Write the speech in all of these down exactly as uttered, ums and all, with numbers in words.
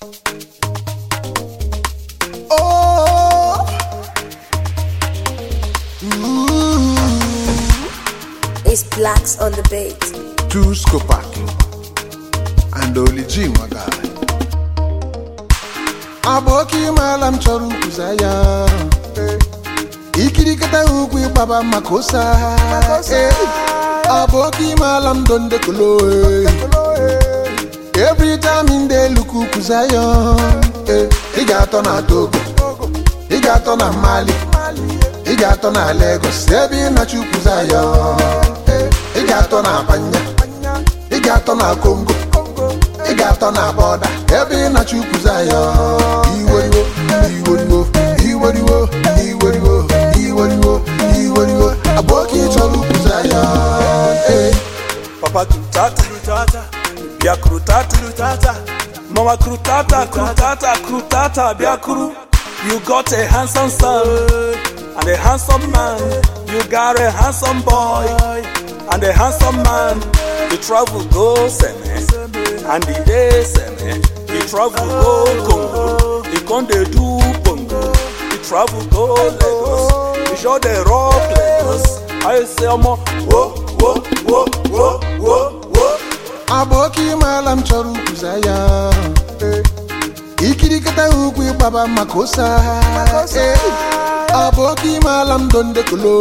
Oh, ooh. It's Blacks on the beat. Two Skopak and Oli G Magai. Aboki malam choru kuzaya. Ikirikata ukwi baba makosa. Aboki malam donde kulo. Every time in the luku kuzaya. He got on a Togo, he got on a Mali, he got on a Lagos, Sebi na Chukuzaya. He got on a Panya, he got on a Congo, he got on a border, Sebi na Chukuzaya. He would go, he would go, he would go, he would go, he would go, he would go. A boki Cholukuzaya. Papa Krutata, Krutata, Bia Krutata, Krutata. Mama Krutata, Krutata, Krutata, Biakuru. You got a handsome son and a handsome man. You got a handsome boy and a handsome man. You travel go Seme and the day Seme. You travel go Congo. You come they do Pongo. You travel go Lagos. You show the rock Lagos. I say mo whoa whoa whoa whoa whoa whoa. Aboki malam choru kuzaya. Ikirikata ukwi baba makosa. Aboki malam donde kulo.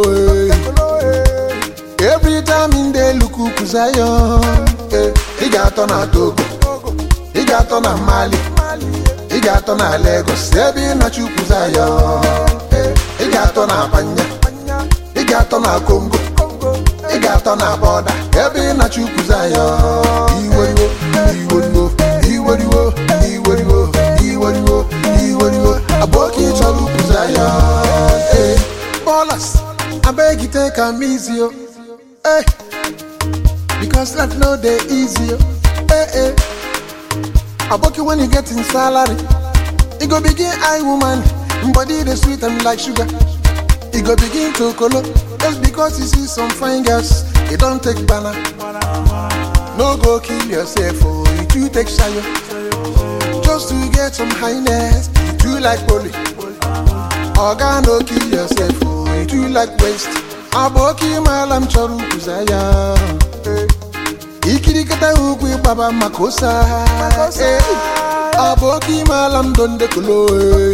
Every time in the luku kuzaya. He got on a Togo, he got on a Mali, he got on a Lagos, Sebi na Chukuzaya. He got on a Panya, he got on a Congo, he got on a border, Sebi na Chukuzaya. He would go, he would go, he would go, he would go, he would go, he would go. A boki Cholukuzaya. Ballers, I beg you take a easy, hey, because life no day easy, hey, hey. A boki when you get in salary, it go begin eye woman, body the sweet and like sugar. It go begin to color, just because you see some fine girls, it don't take banner. No go kill yourself, oh, it you take shayo. Just to get some highness, it you like bully. Organ no kill yourself, oh, it you like waste. Aboki malam choru kuzaya. Ikirikata ukwi baba makosa. Aboki malam donde kulo.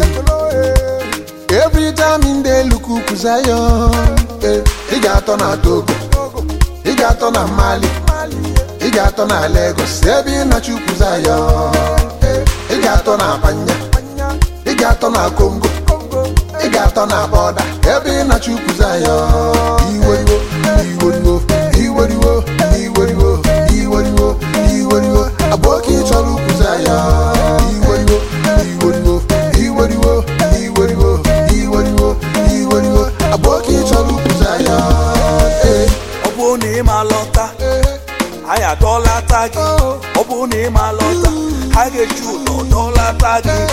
Every time in the luku kuzaya. He got on a Togo, he got on a Mali, he got on a Lagos, Sebi na Chukuzaya. He got on a Panya, he got on a Congo, he got on a border, Sebi na Chukuzaya. He would go, he would go, he would go, he would go, he would go, he would go. A boki Cholukuzaya. He would go, he would go, he would go, he would go, he would go, he would go. A boki Cholukuzaya. Obuni malota, I a dollar tagi. Obuni malota, I get you no dollar tagi.